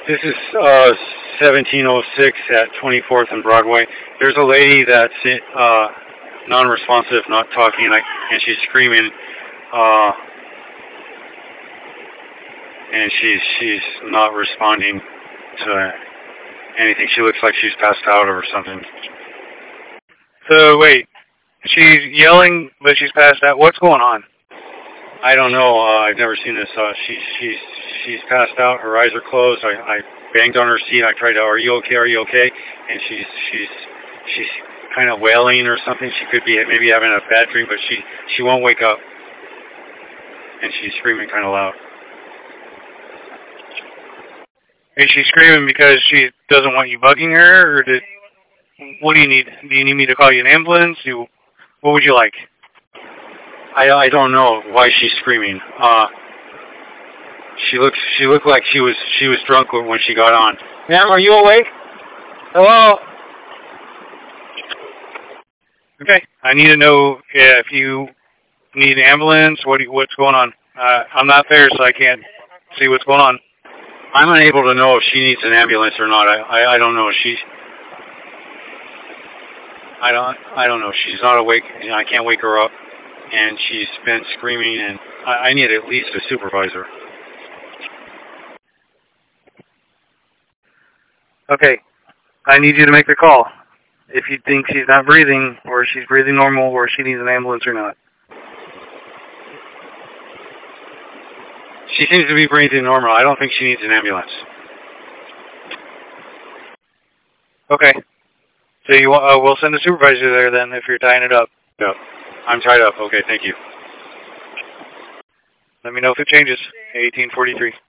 This is 1706 at 24th and Broadway. There's a lady that's non-responsive, not talking, and she's screaming, and she's not responding to anything. She looks like she's passed out or something. So wait, she's yelling, but she's passed out. What's going on? I don't know. I've never seen this. She's passed out. Her eyes are closed. I banged on her seat. I tried to, are you okay? Are you okay? And she's kind of wailing or something. She could be maybe having a bad dream, but she won't wake up. And she's screaming kind of loud. Is she screaming because she doesn't want you bugging her, or what do you need? Do you need me to call you an ambulance? What would you like? I don't know why she's screaming. She looked like she was drunk when she got on. Ma'am, are you awake? Hello? Okay, I need to know if you need an ambulance. What's going on? I'm not there, so I can't see what's going on. I'm unable to know if she needs an ambulance or not. I don't know. I don't know. She's not awake. I can't wake her up, and she's been screaming. And I need at least a supervisor. Okay, I need you to make the call. If you think she's not breathing, or she's breathing normal, or she needs an ambulance or not. She seems to be breathing normal. I don't think she needs an ambulance. Okay. So we'll send a supervisor there then if you're tying it up. Yeah. I'm tied up. Okay, thank you. Let me know if it changes. 1843.